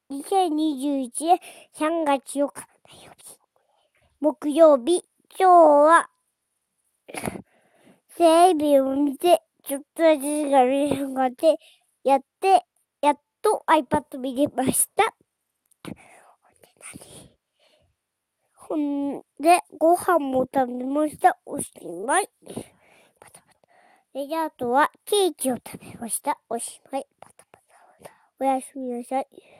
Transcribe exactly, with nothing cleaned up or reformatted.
にせんにじゅういちねんさんがつよっか火曜日、木曜日。今日はテレビを見てちょっとだけが見れなかったやってやっと iPad 見れました。ほんでご飯も食べました。おしまい。パタパタ。であとはケーキを食べました。おしまい。パタパタ。おやすみなさい。